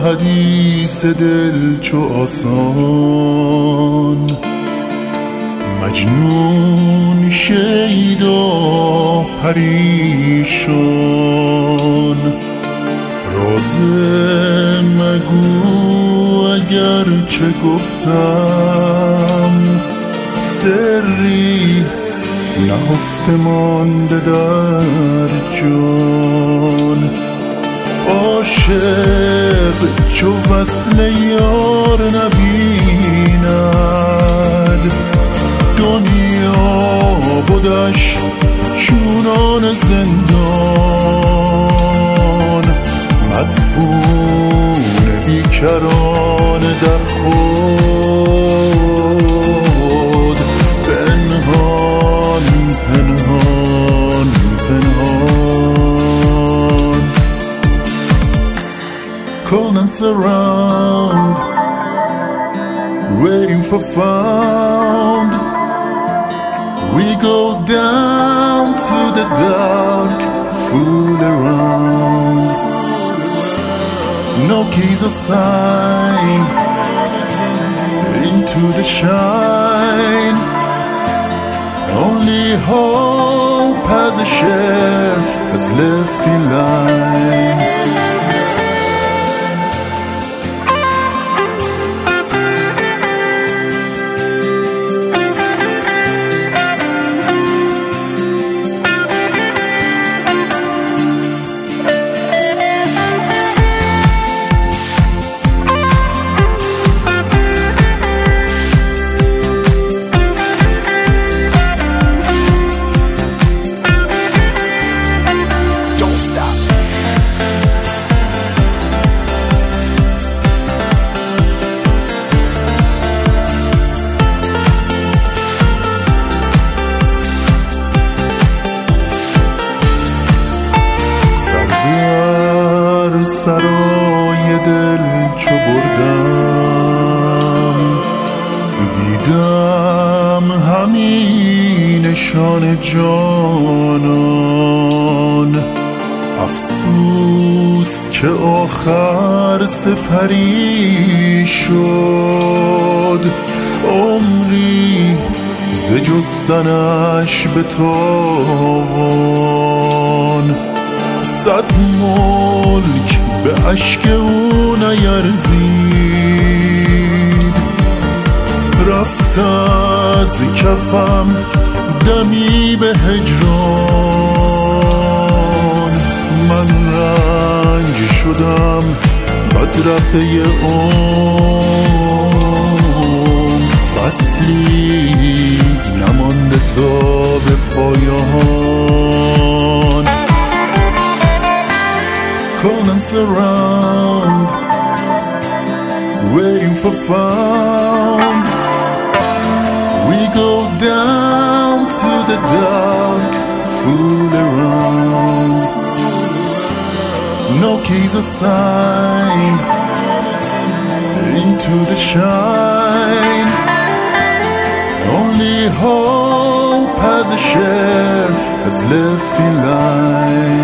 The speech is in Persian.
حدیث دل چو آسان، مجنون شیدا پریشان. راز مگو اگر چه گفتم، سری نهفته مانده در جان. عاشق چو وصل یار نبیند، دنیا بودش چونان زندان. مدفون بیکران در خود، پنهان پنهان پنهان. Cold and surround, waiting for found. We go down to the dark, fool around. No keys or sign into the shine. Only hope has a share that's left in line. سرای دل چو بردم، دیدم همین نشان جانان. افسوس که آخر سپری شد، عمری ز جستنش به تاوان. صد ملک به اشک او نیرزید، رفت از کفم دمی به هجران. من رنج شدم بدرقه عمر، فصلی نمانده تا به پایان. Cold and surround, waiting for found. We go down to the dark, fool around. No keys or sign into the shine. Only hope has a share that's left in line.